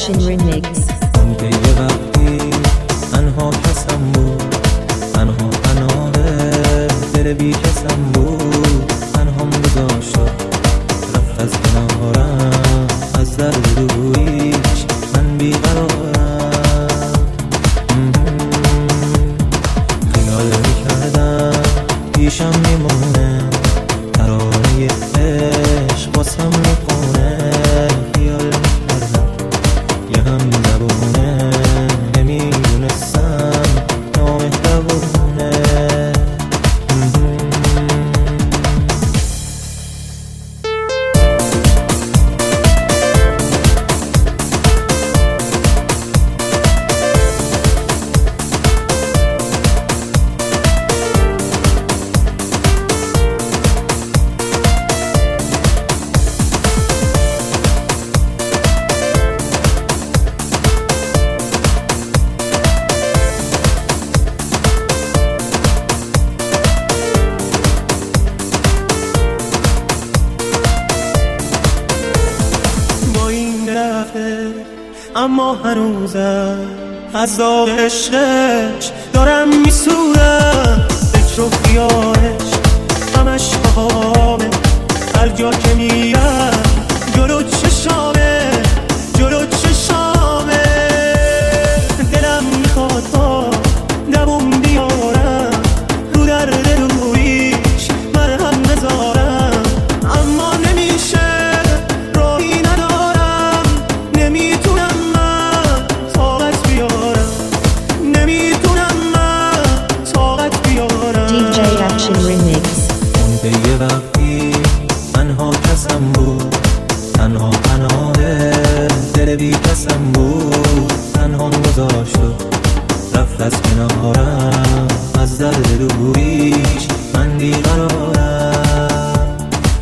Action Remix. اون که یه وقتی تنها کسم بود، تنها دل بی کسم بود، تنهام گذاشت رفت از کنارم، از درد رویش من بیقرارم. خیال میکردم پیشم میمونه، ترانه عشق واسم میخونه. خیال میکردم یه هم زبونه، نمیدونستم نامهربونه. اما هنوزم از داغ عشقش دارم میسوزم. فکر و خیالش همش بهامه، هر جا که میرم جلو چشامه، جلو چشامه. دلم میخواد با دوم بیارم، رو درد رویش مرهم بذارم، اما نمیشه، راهی ندارم، نمیتونم DJ Action Remix. اون که یه وقتی تنها کسم بود، تنها دل بی کسم بود، تنها گذاشت رفت از کنارم، از درد رویش من بیقرارم.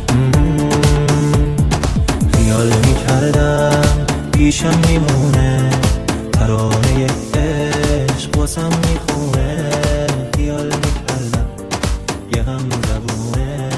خیال میکردم پیشم میمونه، ترانه عشق واسم میخونه. خیال میکردم یه هم زبونه،